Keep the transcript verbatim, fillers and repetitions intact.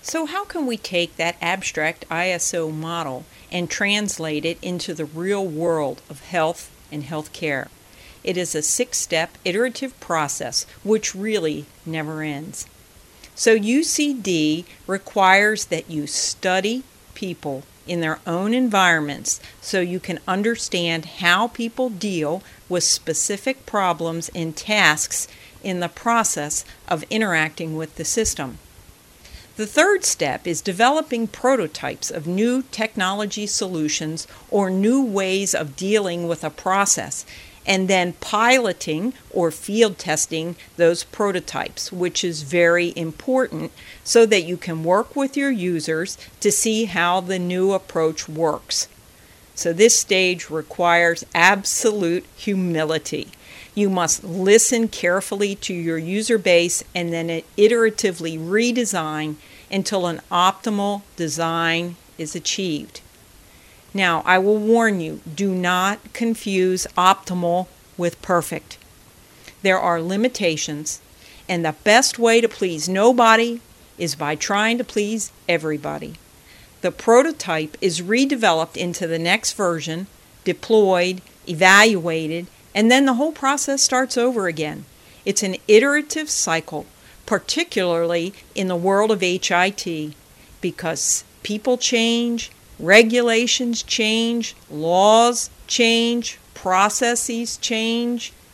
So how can we take that abstract I S O model and translate it into the real world of health and healthcare? It is a six-step iterative process which really never ends. So U C D requires that you study people in their own environments so you can understand how people deal with specific problems and tasks in the process of interacting with the system. The third step is developing prototypes of new technology solutions or new ways of dealing with a process, and then piloting or field testing those prototypes, which is very important so that you can work with your users to see how the new approach works. So this stage requires absolute humility. You must listen carefully to your user base and then iteratively redesign until an optimal design is achieved. Now, I will warn you, do not confuse optimal with perfect. There are limitations, and the best way to please nobody is by trying to please everybody. The prototype is redeveloped into the next version, deployed, evaluated, and then the whole process starts over again. It's an iterative cycle, particularly in the world of H I T, because people change, regulations change, laws change, processes change,